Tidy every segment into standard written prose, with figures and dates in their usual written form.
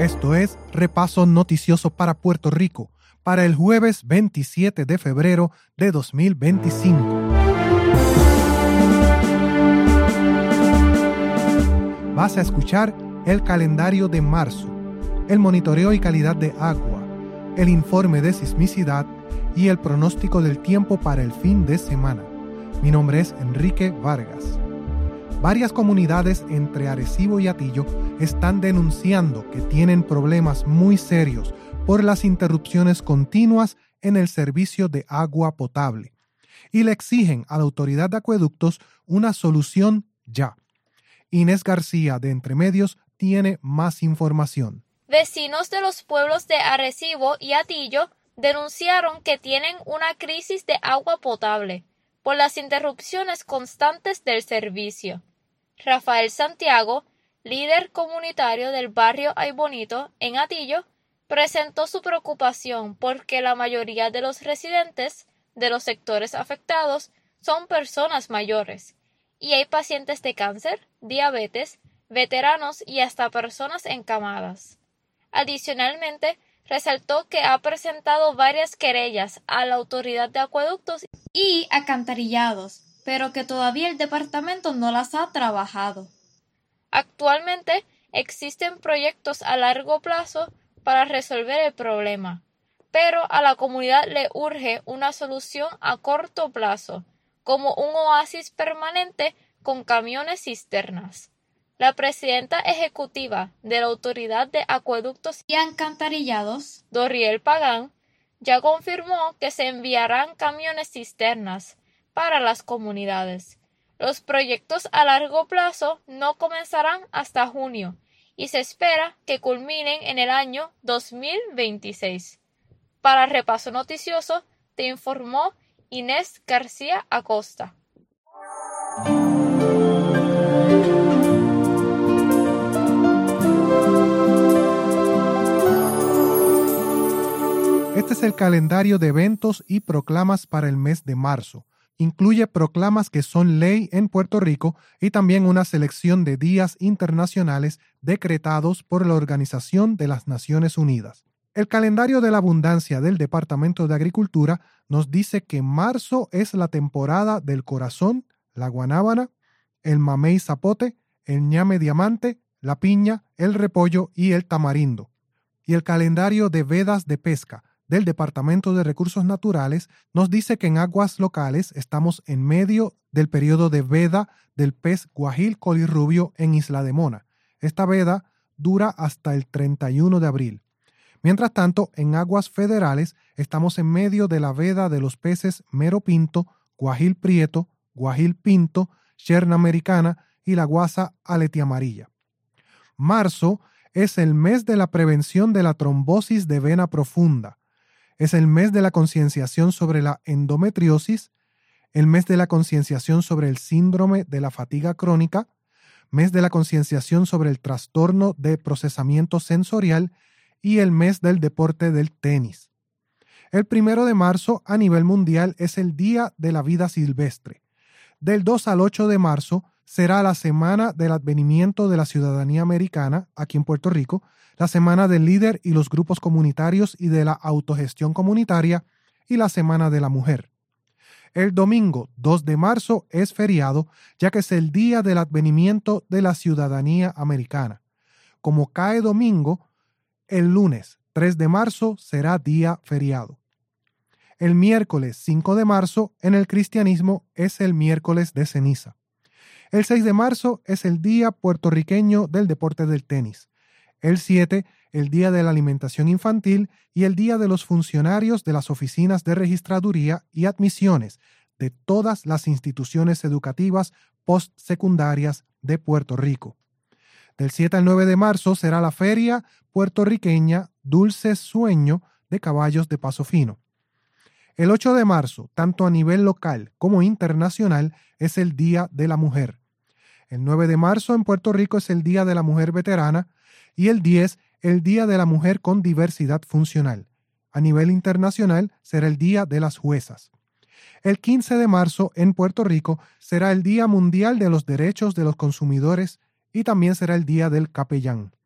Esto es Repaso Noticioso para Puerto Rico, para el jueves 27 de febrero de 2025. Vas a escuchar el calendario de marzo, el monitoreo y calidad de agua, el informe de sismicidad y el pronóstico del tiempo para el fin de semana. Mi nombre es Enrique Vargas. Varias comunidades entre Arecibo y Atillo están denunciando que tienen problemas muy serios por las interrupciones continuas en el servicio de agua potable y le exigen a la Autoridad de Acueductos una solución ya. Inés García de Entre Medios tiene más información. Vecinos de los pueblos de Arecibo y Atillo denunciaron que tienen una crisis de agua potable por las interrupciones constantes del servicio. Rafael Santiago, líder comunitario del barrio Ay Bonito en Atillo, presentó su preocupación porque la mayoría de los residentes de los sectores afectados son personas mayores y hay pacientes de cáncer, diabetes, veteranos y hasta personas encamadas. Adicionalmente, resaltó que ha presentado varias querellas a la Autoridad de Acueductos y Alcantarillados, pero que todavía el departamento no las ha trabajado. Actualmente existen proyectos a largo plazo para resolver el problema, pero a la comunidad le urge una solución a corto plazo, como un oasis permanente con camiones cisternas. La presidenta ejecutiva de la Autoridad de Acueductos y Alcantarillados, Doriel Pagán, ya confirmó que se enviarán camiones cisternas para las comunidades. Los proyectos a largo plazo no comenzarán hasta junio y se espera que culminen en el año 2026. Para Repaso Noticioso, te informó Inés García Acosta. Este es el calendario de eventos y proclamas para el mes de marzo. Incluye proclamas que son ley en Puerto Rico y también una selección de días internacionales decretados por la Organización de las Naciones Unidas. El calendario de la abundancia del Departamento de Agricultura nos dice que marzo es la temporada del corazón, la guanábana, el mamey zapote, el ñame diamante, la piña, el repollo y el tamarindo. Y el calendario de vedas de pesca del Departamento de Recursos Naturales nos dice que en aguas locales estamos en medio del periodo de veda del pez guajil colirrubio en Isla de Mona. Esta veda dura hasta el 31 de abril. Mientras tanto, en aguas federales estamos en medio de la veda de los peces mero pinto, guajil prieto, guajil pinto, cherna americana y la guasa aletiamarilla. Marzo es el mes de la prevención de la trombosis de vena profunda. Es el mes de la concienciación sobre la endometriosis, el mes de la concienciación sobre el síndrome de la fatiga crónica, mes de la concienciación sobre el trastorno de procesamiento sensorial y el mes del deporte del tenis. El 1 de marzo a nivel mundial es el Día de la Vida Silvestre. Del 2 al 8 de marzo será la Semana del Advenimiento de la Ciudadanía Americana, aquí en Puerto Rico, la Semana del Líder y los Grupos Comunitarios y de la Autogestión Comunitaria y la Semana de la Mujer. El domingo 2 de marzo es feriado, ya que es el Día del Advenimiento de la Ciudadanía Americana. Como cae domingo, el lunes 3 de marzo será día feriado. El miércoles 5 de marzo en el cristianismo es el miércoles de ceniza. El 6 de marzo es el Día Puertorriqueño del Deporte del Tenis. El 7, el Día de la Alimentación Infantil y el Día de los Funcionarios de las Oficinas de Registraduría y Admisiones de todas las instituciones educativas postsecundarias de Puerto Rico. Del 7 al 9 de marzo será la Feria Puertorriqueña Dulce Sueño de Caballos de Paso Fino. El 8 de marzo, tanto a nivel local como internacional, es el Día de la Mujer. El 9 de marzo en Puerto Rico es el Día de la Mujer Veterana y el 10, el Día de la Mujer con Diversidad Funcional. A nivel internacional será el Día de las Juezas. El 15 de marzo en Puerto Rico será el Día Mundial de los Derechos de los Consumidores y también será el Día del Capellán.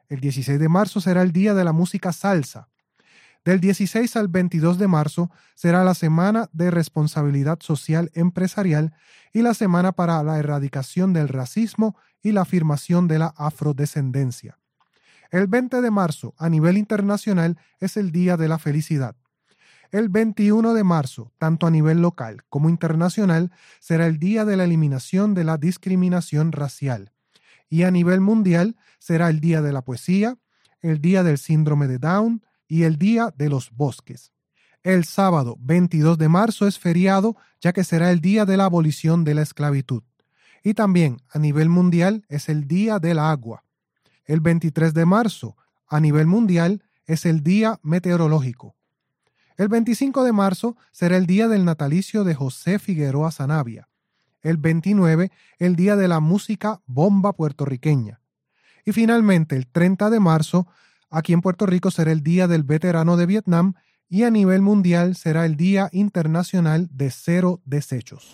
El 16 de marzo será el Día de la Música Salsa. Del 16 al 22 de marzo será la Semana de Responsabilidad Social Empresarial y la Semana para la Erradicación del Racismo y la Afirmación de la Afrodescendencia. El 20 de marzo, a nivel internacional, es el Día de la Felicidad. El 21 de marzo, tanto a nivel local como internacional, será el Día de la Eliminación de la Discriminación Racial. Y a nivel mundial será el Día de la Poesía, el Día del Síndrome de Down y el Día de los Bosques. El sábado 22 de marzo es feriado, ya que será el Día de la Abolición de la Esclavitud. Y también a nivel mundial es el Día del Agua. El 23 de marzo, a nivel mundial, es el Día Meteorológico. El 25 de marzo será el día del natalicio de José Figueroa Sanabria. El 29, el Día de la Música Bomba puertorriqueña. Y finalmente, el 30 de marzo, aquí en Puerto Rico será el Día del Veterano de Vietnam y a nivel mundial será el Día Internacional de Cero Desechos.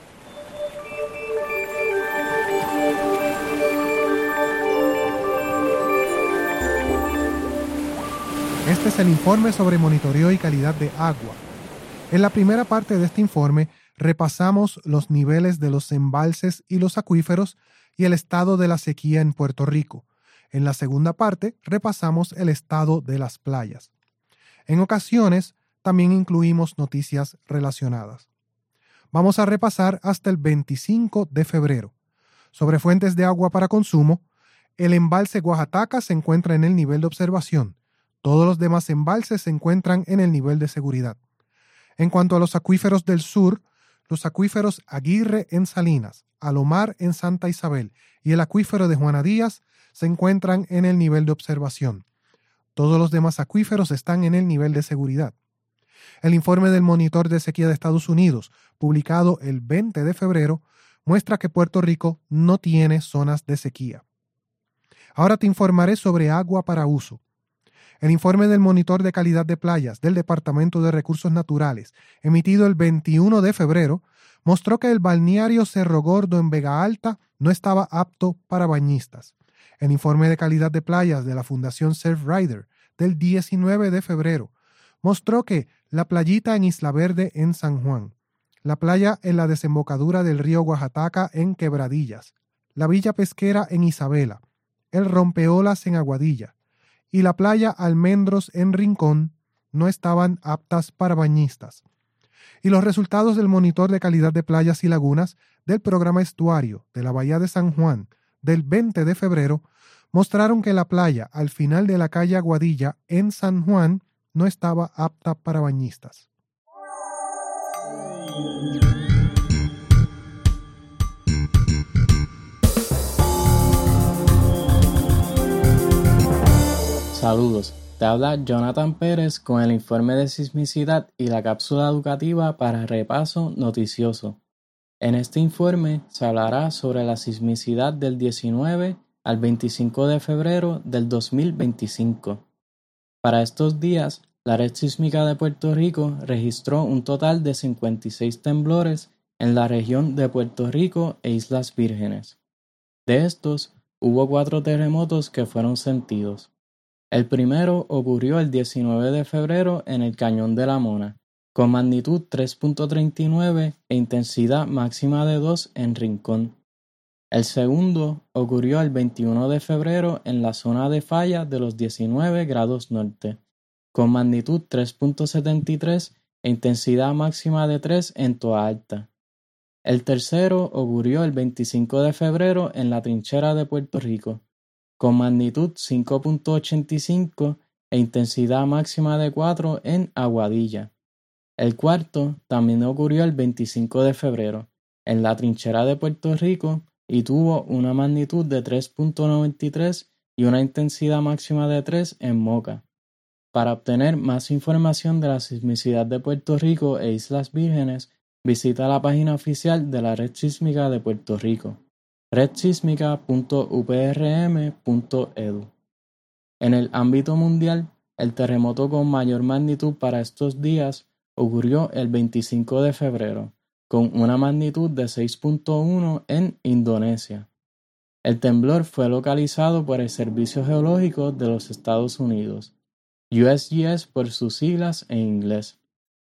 Este es el informe sobre monitoreo y calidad de agua. En la primera parte de este informe repasamos los niveles de los embalses y los acuíferos y el estado de la sequía en Puerto Rico. En la segunda parte repasamos el estado de las playas. En ocasiones también incluimos noticias relacionadas. Vamos a repasar hasta el 25 de febrero. Sobre fuentes de agua para consumo, el embalse Oaxaca se encuentra en el nivel de observación. Todos los demás embalses se encuentran en el nivel de seguridad. En cuanto a los acuíferos del sur, los acuíferos Aguirre en Salinas, Alomar en Santa Isabel y el acuífero de Juana Díaz se encuentran en el nivel de observación. Todos los demás acuíferos están en el nivel de seguridad. El informe del Monitor de Sequía de Estados Unidos, publicado el 20 de febrero, muestra que Puerto Rico no tiene zonas de sequía. Ahora te informaré sobre agua para uso. El informe del Monitor de Calidad de Playas del Departamento de Recursos Naturales, emitido el 21 de febrero, mostró que el balneario Cerro Gordo en Vega Alta no estaba apto para bañistas. El informe de calidad de playas de la Fundación Surfrider del 19 de febrero mostró que la playita en Isla Verde en San Juan, la playa en la desembocadura del río Oaxaca en Quebradillas, la villa pesquera en Isabela, el rompeolas en Aguadilla y la playa Almendros en Rincón no estaban aptas para bañistas. Y los resultados del Monitor de Calidad de Playas y Lagunas del programa Estuario de la Bahía de San Juan del 20 de febrero mostraron que la playa al final de la calle Aguadilla en San Juan no estaba apta para bañistas. Saludos, te habla Jonathan Pérez con el informe de sismicidad y la cápsula educativa para repaso noticioso. En este informe se hablará sobre la sismicidad del 19 al 25 de febrero del 2025. Para estos días, la Red Sísmica de Puerto Rico registró un total de 56 temblores en la región de Puerto Rico e Islas Vírgenes. De estos, hubo 4 terremotos que fueron sentidos. El primero ocurrió el 19 de febrero en el Cañón de la Mona, con magnitud 3.39 e intensidad máxima de 2 en Rincón. El segundo ocurrió el 21 de febrero en la zona de falla de los 19 grados norte, con magnitud 3.73 e intensidad máxima de 3 en Toa Alta. El tercero ocurrió el 25 de febrero en la Trinchera de Puerto Rico, con magnitud 5.85 e intensidad máxima de 4 en Aguadilla. El cuarto también ocurrió el 25 de febrero en la Trinchera de Puerto Rico y tuvo una magnitud de 3.93 y una intensidad máxima de 3 en Moca. Para obtener más información de la sismicidad de Puerto Rico e Islas Vírgenes, visita la página oficial de la Red Sísmica de Puerto Rico, redsísmica.uprm.edu. En el ámbito mundial, el terremoto con mayor magnitud para estos días ocurrió el 25 de febrero, con una magnitud de 6.1 en Indonesia. El temblor fue localizado por el Servicio Geológico de los Estados Unidos, USGS por sus siglas en inglés.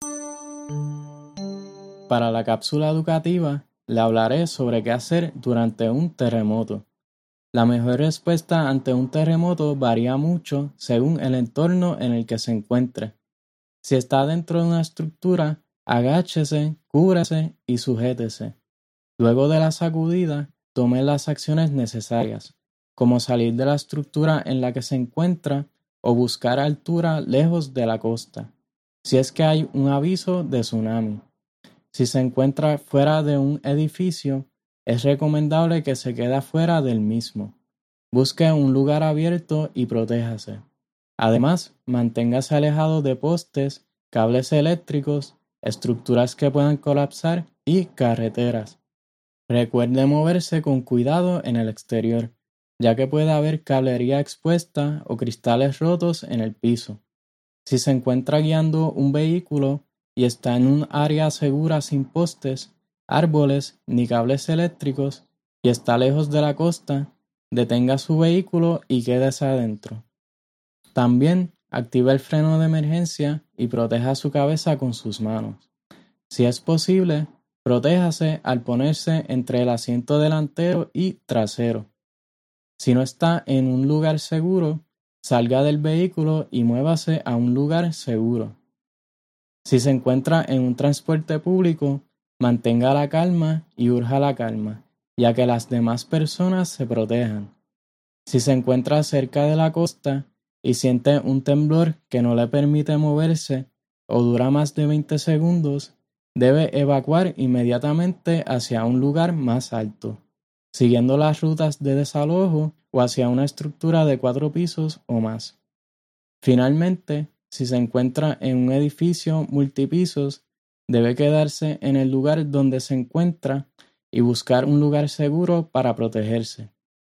Para la cápsula educativa, le hablaré sobre qué hacer durante un terremoto. La mejor respuesta ante un terremoto varía mucho según el entorno en el que se encuentre. Si está dentro de una estructura, agáchese, cúbrase y sujétese. Luego de la sacudida, tome las acciones necesarias, como salir de la estructura en la que se encuentra o buscar altura lejos de la costa, si es que hay un aviso de tsunami. Si se encuentra fuera de un edificio, es recomendable que se quede fuera del mismo. Busque un lugar abierto y protéjase. Además, manténgase alejado de postes, cables eléctricos, estructuras que puedan colapsar y carreteras. Recuerde moverse con cuidado en el exterior, ya que puede haber cablería expuesta o cristales rotos en el piso. Si se encuentra guiando un vehículo y está en un área segura sin postes, árboles ni cables eléctricos y está lejos de la costa, detenga su vehículo y quédese adentro. También active el freno de emergencia y proteja su cabeza con sus manos. Si es posible, protéjase al ponerse entre el asiento delantero y trasero. Si no está en un lugar seguro, salga del vehículo y muévase a un lugar seguro. Si se encuentra en un transporte público, mantenga la calma y urja la calma, ya que las demás personas se protejan. Si se encuentra cerca de la costa y siente un temblor que no le permite moverse o dura más de 20 segundos, debe evacuar inmediatamente hacia un lugar más alto, siguiendo las rutas de desalojo o hacia una estructura de 4 pisos o más. Finalmente, si se encuentra en un edificio multipisos, debe quedarse en el lugar donde se encuentra y buscar un lugar seguro para protegerse.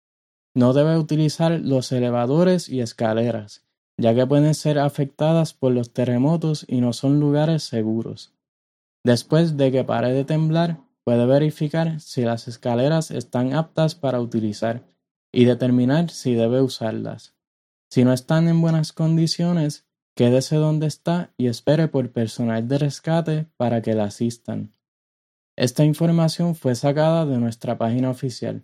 No debe utilizar los elevadores y escaleras, ya que pueden ser afectadas por los terremotos y no son lugares seguros. Después de que pare de temblar, puede verificar si las escaleras están aptas para utilizar y determinar si debe usarlas. Si no están en buenas condiciones, quédese donde está y espere por personal de rescate para que la asistan. Esta información fue sacada de nuestra página oficial,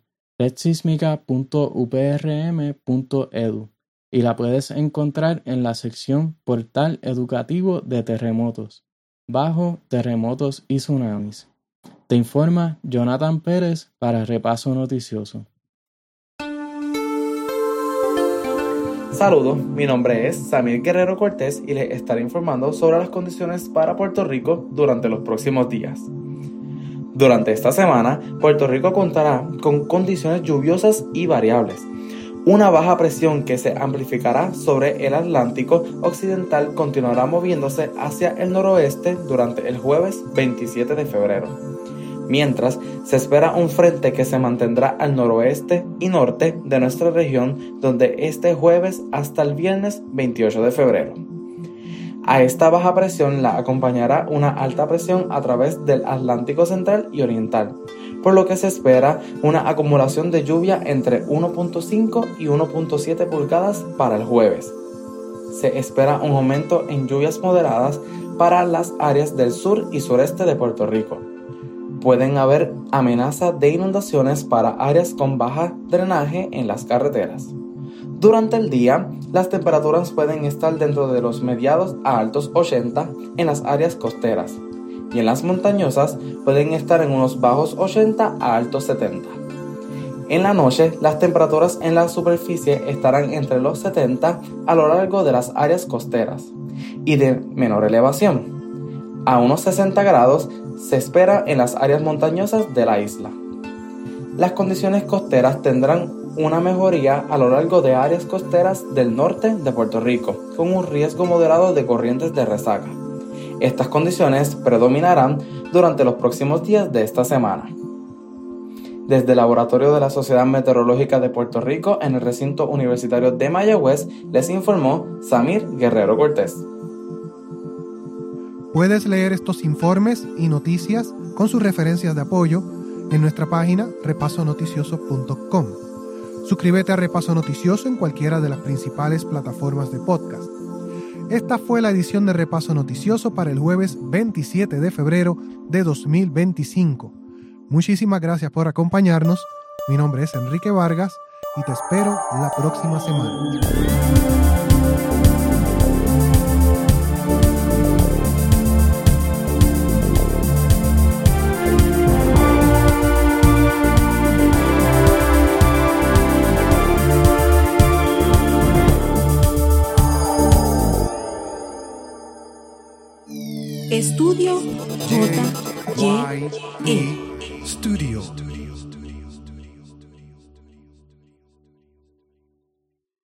redsísmica.uprm.edu, y la puedes encontrar en la sección Portal Educativo de Terremotos, bajo Terremotos y Tsunamis. Te informa Jonathan Pérez para Repaso Noticioso. Saludos, mi nombre es Samir Guerrero Cortés y les estaré informando sobre las condiciones para Puerto Rico durante los próximos días. Durante esta semana, Puerto Rico contará con condiciones lluviosas y variables. Una baja presión que se amplificará sobre el Atlántico Occidental continuará moviéndose hacia el noroeste durante el jueves 27 de febrero. Mientras, se espera un frente que se mantendrá al noroeste y norte de nuestra región donde este jueves hasta el viernes 28 de febrero. A esta baja presión la acompañará una alta presión a través del Atlántico Central y Oriental, por lo que se espera una acumulación de lluvia entre 1.5 y 1.7 pulgadas para el jueves. Se espera un aumento en lluvias moderadas para las áreas del sur y sureste de Puerto Rico. Pueden haber amenazas de inundaciones para áreas con baja drenaje en las carreteras. Durante el día, las temperaturas pueden estar dentro de los mediados a altos 80 en las áreas costeras y en las montañosas pueden estar en unos bajos 80 a altos 70. En la noche, las temperaturas en la superficie estarán entre los 70 a lo largo de las áreas costeras y de menor elevación. A unos 60 grados se espera en las áreas montañosas de la isla. Las condiciones costeras tendrán una mejoría a lo largo de áreas costeras del norte de Puerto Rico, con un riesgo moderado de corrientes de resaca. Estas condiciones predominarán durante los próximos días de esta semana. Desde el Laboratorio de la Sociedad Meteorológica de Puerto Rico en el recinto universitario de Mayagüez, les informó Samir Guerrero Cortés. Puedes leer estos informes y noticias con sus referencias de apoyo en nuestra página repasonoticioso.com. Suscríbete a Repaso Noticioso en cualquiera de las principales plataformas de podcast. Esta fue la edición de Repaso Noticioso para el jueves 27 de febrero de 2025. Muchísimas gracias por acompañarnos. Mi nombre es Enrique Vargas y te espero la próxima semana. Estudio JYE Studio.